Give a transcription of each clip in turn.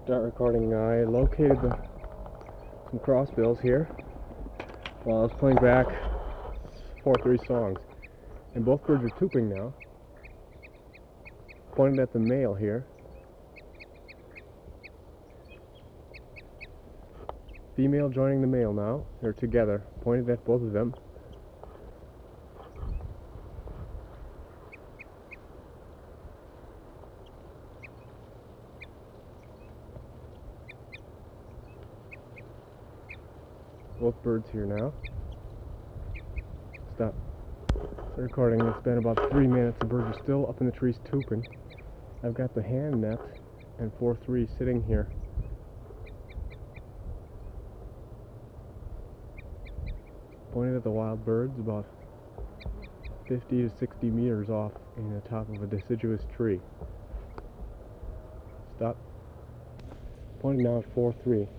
Start recording. I located some crossbills here while I was playing back 4-3 songs, and both birds are tooping now. Pointed at the male here. Female joining the male now. They're together. Pointed at both of them. Both birds here now. Stop. The recording. It's been about 3 minutes. The birds are still up in the trees tooping. I've got the hand net and 4-3 sitting here. Pointed at the wild birds about 50 to 60 meters off in the top of a deciduous tree. Stop. Pointing now at 4-3.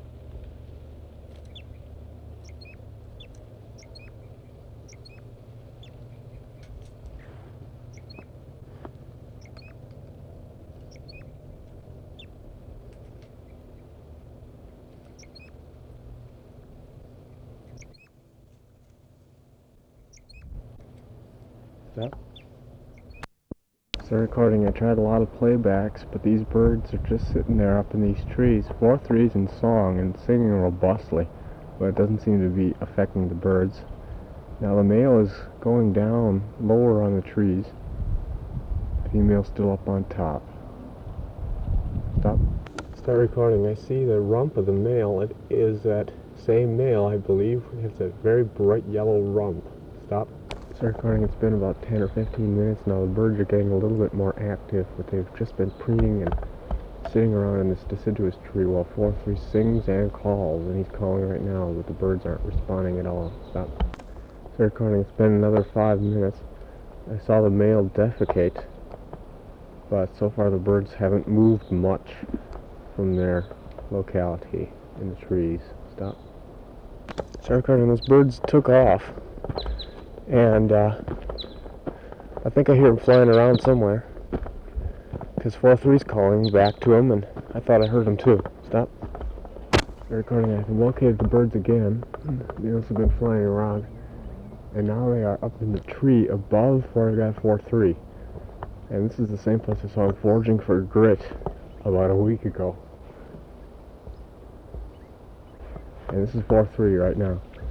Stop. Start recording. I tried a lot of playbacks, but these birds are just sitting there up in these trees. 4-3's in song and singing robustly, but it doesn't seem to be affecting the birds. Now the male is going down lower on the trees. Female still up on top. Stop. Start recording. I see the rump of the male. It is that same male, I believe. It has a very bright yellow rump. Stop. Start recording. It's been about 10 or 15 minutes now. The birds are getting a little bit more active, but they've just been preening and sitting around in this deciduous tree while 4-3 sings and calls, and he's calling right now, but the birds aren't responding at all. Stop. Start recording. It's been another 5 minutes. I saw the male defecate, but so far the birds haven't moved much from their locality in the trees. Stop. Start recording. Those birds took off, and I think I hear them flying around somewhere, because 4-3's calling back to them, and I thought I heard them too. Stop. Start recording. I located the birds again. They also been flying around, and now they are up in the tree above where I got 4-3. And this is the same place I saw them foraging for grit about a week ago. And this is 4-3 right now.